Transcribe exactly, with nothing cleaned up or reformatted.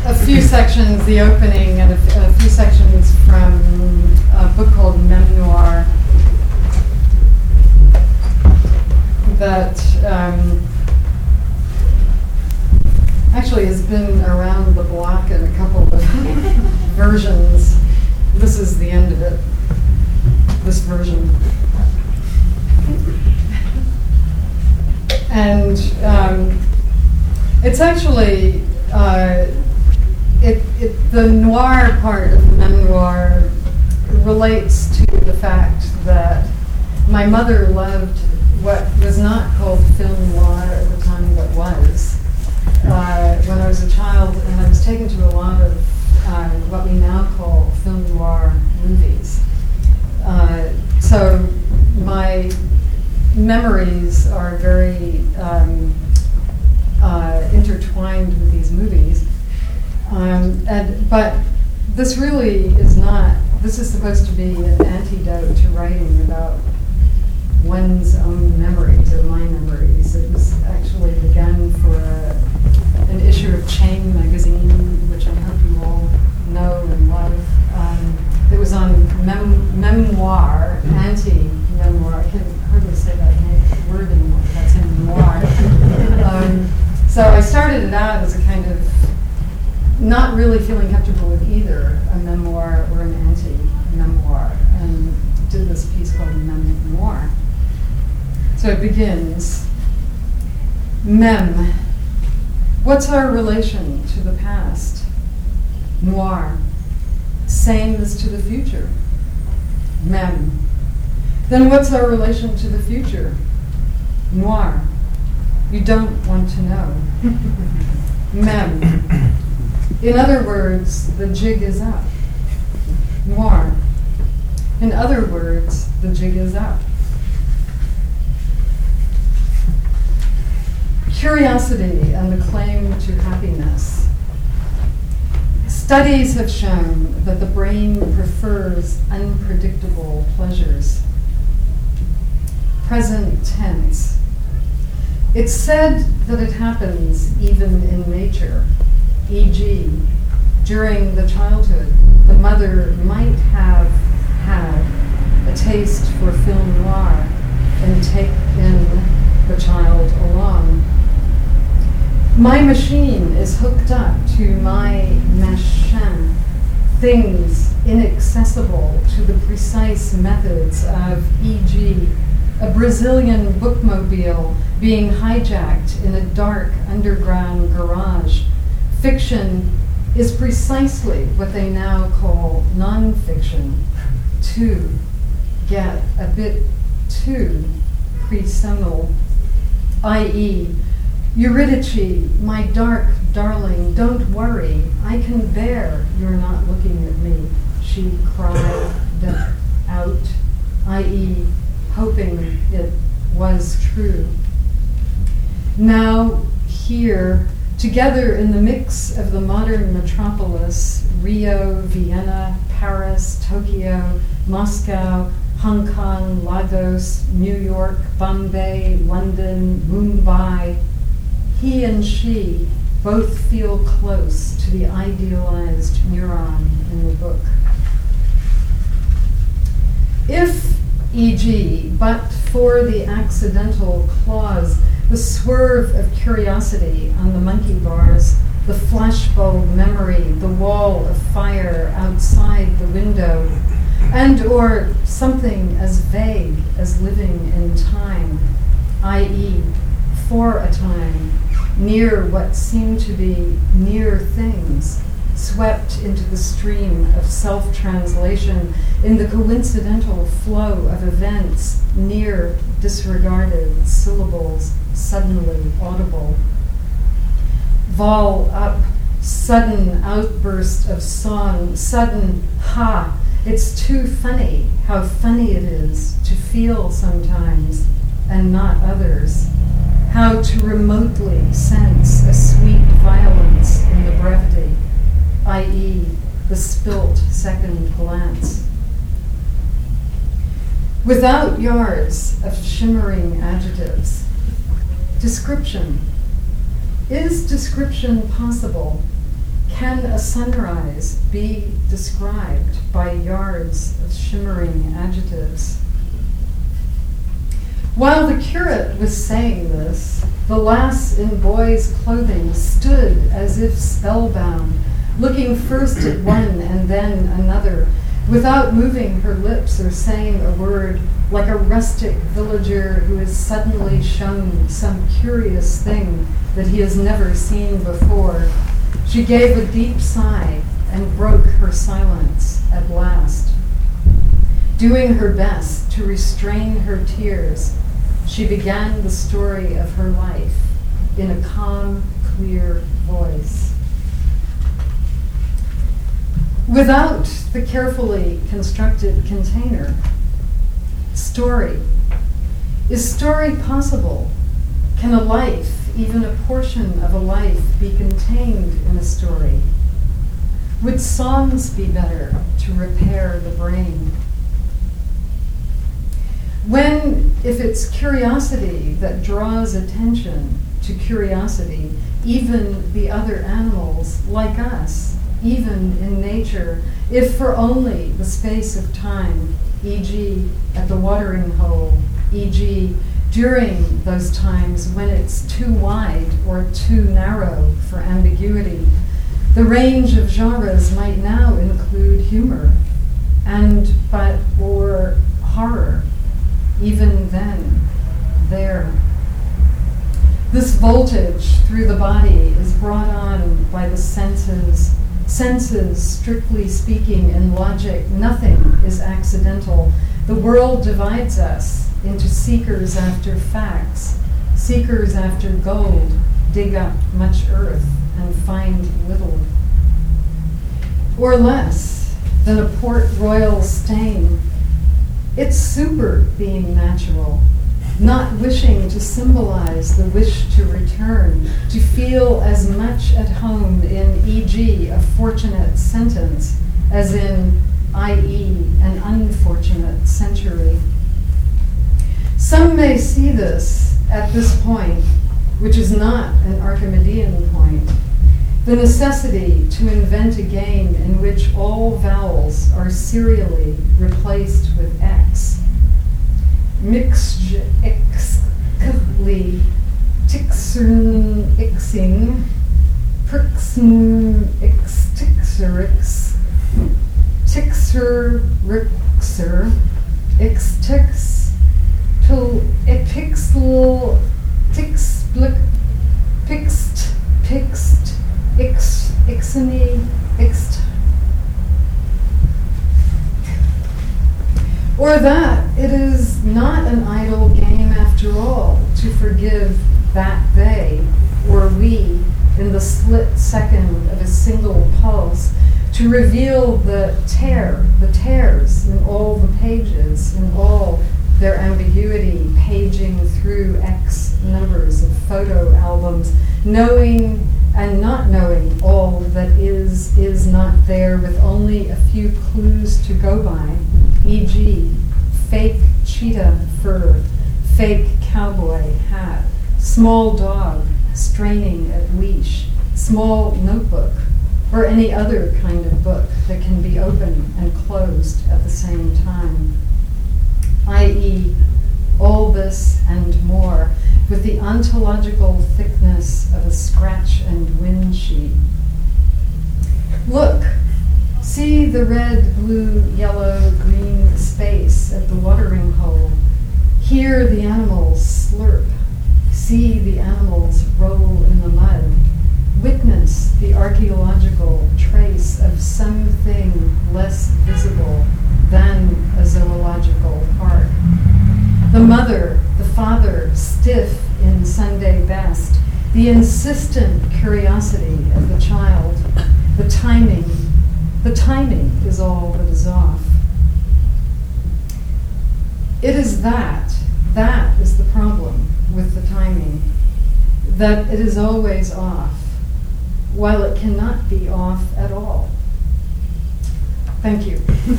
a few sections, the opening, and a, f- a few sections from a book called Memoir that um, actually has been around the block in a couple of versions. This is the end of it, this version. And um, it's actually, uh, it, it, the noir part of the memoir relates to the fact that my mother loved what was not called film noir at the time, but was. Uh, when I was a child, and I was taken to a lot of uh, what we now call film noir movies. Uh, so my memories are very um, uh, intertwined with these movies. Um, and, but this really is not, this is supposed to be an antidote to writing about one's own memories or my memories. It was actually begun for a, an issue of Chain magazine, which I hope you all know and love. Um, it was on mem- memoir, anti-memoir. I can hardly say that word anymore. That's in noir. um, so I started it out as a kind of not really feeling comfortable with either a memoir or an anti-memoir, and did this piece called Memoir. So it begins, Mem. What's our relation to the past? Noir. Same as to the future. Mem. Then what's our relation to the future? Noir. You don't want to know. Mem. In other words, the jig is up. Noir. In other words, the jig is up. Curiosity and the claim to happiness. Studies have shown that the brain prefers unpredictable pleasures. Present tense. It's said that it happens even in nature, for example, during the childhood, the mother might have had a taste for film noir and take in the child along. My machine is hooked up to my machin, things inaccessible to the precise methods of, for example, a Brazilian bookmobile being hijacked in a dark underground garage. Fiction is precisely what they now call non-fiction, to get a bit too pre-seminal, that is, Eurydice, my dark darling, don't worry, I can bear your not looking at me, she cried out, that is, hoping it was true. Now, here, together in the mix of the modern metropolis, Rio, Vienna, Paris, Tokyo, Moscow, Hong Kong, Lagos, New York, Bombay, London, Mumbai, he and she both feel close to the idealized neuron in the book. If, for example, but for the accidental clause, the swerve of curiosity on the monkey bars, the flashbulb memory, the wall of fire outside the window, and or something as vague as living in time, that is, for a time, near what seem to be near things, swept into the stream of self-translation in the coincidental flow of events, near disregarded syllables suddenly audible. Vol up, sudden outburst of song, sudden ha, it's too funny how funny it is to feel sometimes and not others. How to remotely sense a sweet violence in the brevity, that is, the spilt second glance. Without yards of shimmering adjectives. Description. Is description possible? Can a sunrise be described by yards of shimmering adjectives? While the curate was saying this, the lass in boy's clothing stood as if spellbound, looking first at one and then another, without moving her lips or saying a word, like a rustic villager who is suddenly shown some curious thing that he has never seen before. She gave a deep sigh and broke her silence at last. Doing her best to restrain her tears, she began the story of her life in a calm, clear voice. Without the carefully constructed container, story. Is story possible? Can a life, even a portion of a life, be contained in a story? Would songs be better to repair the brain? When, if it's curiosity that draws attention to curiosity, even the other animals, like us, even in nature, if for only the space of time, for example at the watering hole, for example during those times when it's too wide or too narrow for ambiguity, the range of genres might now include humor and but or horror. Even then, there. This voltage through the body is brought on by the senses. Senses, strictly speaking, in logic, nothing is accidental. The world divides us into seekers after facts, seekers after gold, dig up much earth and find little. Or less than a Port Royal stain. It's super being natural, not wishing to symbolize the wish to return, to feel as much at home in, for example, a fortunate sentence, as in, that is, an unfortunate century. Some may see this at this point, which is not an Archimedean point, the necessity to invent a game in which all vowels are serially replaced with X. Mixed excly, tixern ixing, prixn ixtixerix, tixerixer, ixtix, to epixl, tixblick, pixt, pixt, Ix, ixany, ixt. Or that it is not an idle game after all to forgive that they or we in the split second of a single pulse, to reveal the tear, the tears in all the pages, in all their ambiguity, paging through X numbers of photo albums, knowing and not knowing all that is, is not there, with only a few clues to go by, for example, fake cheetah fur, fake cowboy hat, small dog straining at leash, small notebook, or any other kind of book that can be open and closed at the same time, that is, all this and more, with the ontological thickness of a scratch and wind sheet. Look, see the red, blue, yellow, green space at the watering hole. Hear the animals slurp. See the animals roll in the mud. Witness the archaeological trace of something less visible than a zoological park. The mother, the father, stiff in Sunday best, the insistent curiosity of the child, the timing, the timing is all that is off. It is that, that is the problem with the timing, that it is always off, while it cannot be off at all. Thank you.